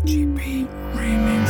GP Remix.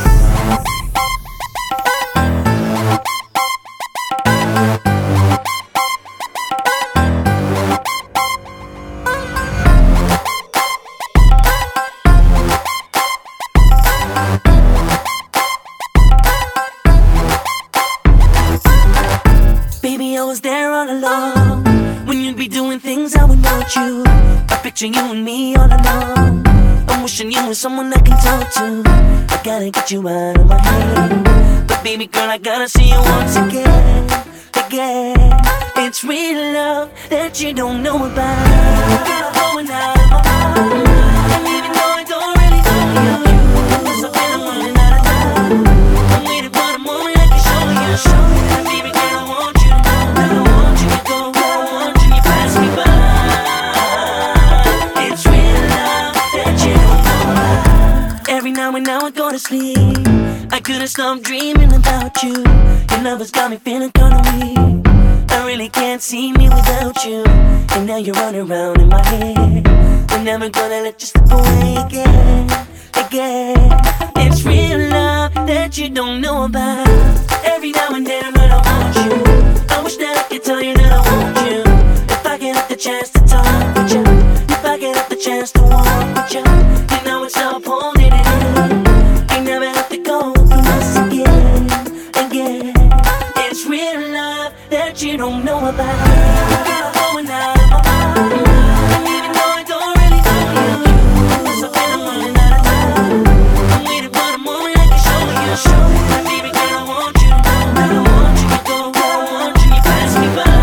Baby, I was there all along when you'd be doing things I would want you. I picture you and me all along. I'm wishing you were someone I can talk to. I gotta get you out of my head. But baby girl, I gotta see you once again. It's real love that you don't know about. Girl, I'm going out of my mind. And even though I don't really know you, 'cause I feel I'm running out of time. I'm waiting for the moment I can show you. And baby girl, I want you to know, I want you to go, I want you to pass me by. It's real love that you don't know about. Every now and now I go to sleep, I couldn't stop dreaming about you. Your love has got me feeling kinda weak. I really can't see me without you. And now you're running around in my head. I'm never gonna let you slip away again. It's real love that you don't know about. Every now and then when I want you, I wish that I could tell you that I want you. If I get the chance to talk with you, if I get the chance to walk with you, you know it's not holding it in. I never have to go through this again. It's real love that you don't know about. Girl, I'm going out of my mind. And even though I don't really know you, 'cause I feel I'm running out of time. I'm waiting for the moment I can show you. And baby girl, I want you to know, I want you to go, I want you to pass me by.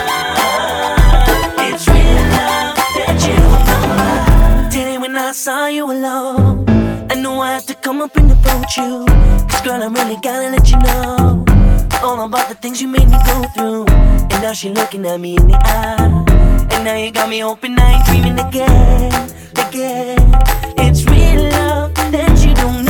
It's real love that you don't know about. Today when I saw you alone, I knew I had to come up and approach you. 'Cause girl, I really gotta let you know all about the things you made me go through. And now she looking at me in the eye, and now you got me hoping I ain't dreaming again. It's real love that you don't